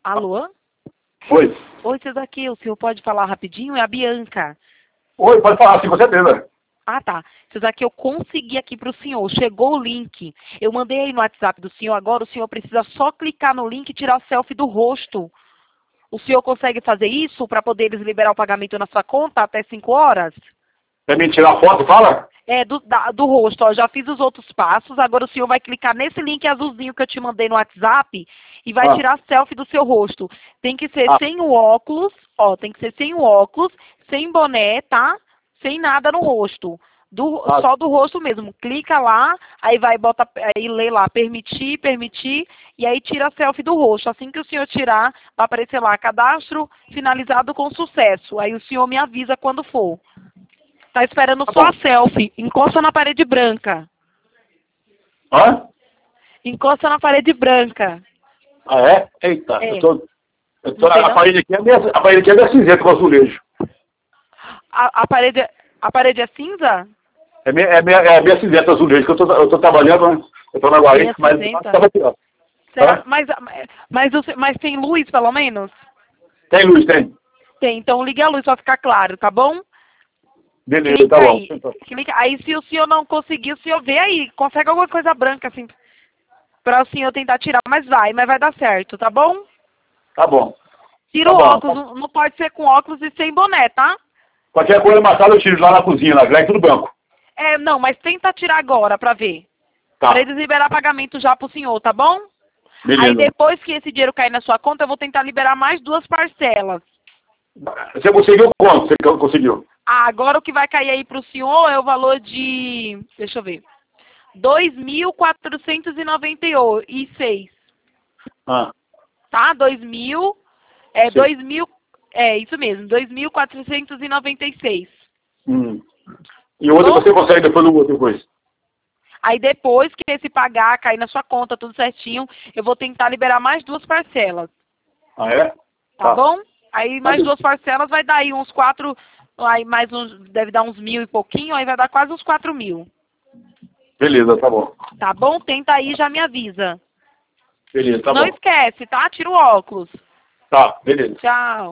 Alô? Oi. Oi, isso daqui, o senhor pode falar rapidinho? É a Bianca. Oi, pode falar, sim, com certeza. Ah, tá. Isso daqui eu consegui aqui para o senhor. Chegou o link. Eu mandei aí no WhatsApp do senhor. Agora o senhor precisa só clicar no link e tirar selfie do rosto. O senhor consegue fazer isso para poder eles liberar o pagamento na sua conta até 5 horas? Quer me tirar foto, fala? É, do rosto, ó. Já fiz os outros passos. Agora o senhor vai clicar nesse link azulzinho que eu te mandei no WhatsApp e vai tirar selfie do seu rosto. Tem que ser sem o óculos, ó. Tem que ser sem o óculos, sem boné, tá? Sem nada no rosto. Só do rosto mesmo. Clica lá, aí aí lê lá, permitir, e aí tira a selfie do rosto. Assim que o senhor tirar, vai aparecer lá, cadastro finalizado com sucesso. Aí o senhor me avisa quando for. Tá esperando só a selfie. Encosta na parede branca. Hã? Encosta na parede branca. Ah, é? Eita, É. a parede aqui é meio cinzenta com azulejo. A parede é cinza? É meio cinzenta azulejo, que eu tô trabalhando, né? Eu tô na guarita, mas estava aqui, ó. Será? Mas tem luz, pelo menos? Tem luz, tem. Tem, então ligue a luz pra ficar claro, tá bom? Beleza, Clica tá bom. aí. Clica. Aí se o senhor não conseguir, o senhor vê aí. Consegue alguma coisa branca, assim, pra o senhor tentar tirar. Mas vai dar certo, tá bom? Tá bom. Tira o óculos, não pode ser com óculos e sem boné, tá? Qualquer coisa mais tarde eu tiro lá na cozinha, lá no banco. É, não, mas tenta tirar agora pra ver. Tá. Pra eles liberar pagamento já pro senhor, tá bom? Beleza. Aí depois que esse dinheiro cair na sua conta, eu vou tentar liberar mais 2 parcelas. Você conseguiu quanto? Você conseguiu? Ah, agora o que vai cair aí pro senhor é o valor de... Deixa eu ver. 2.496. Ah. Tá? 2.000... É, 2.000... É, isso mesmo. 2.496. E o outro você consegue depois no outro depois? Aí depois que esse pagar, cair na sua conta, tudo certinho, eu vou tentar liberar mais 2 parcelas. Ah, é? Tá bom? Aí mais 2 parcelas vai dar aí uns 4... Aí mais uns... Deve dar uns 1.000 e pouquinho, aí vai dar quase uns 4.000. Beleza, tá bom. Tá bom? Tenta aí e já me avisa. Beleza, tá bom. Não esquece, tá? Tira o óculos. Tá, beleza. Tchau.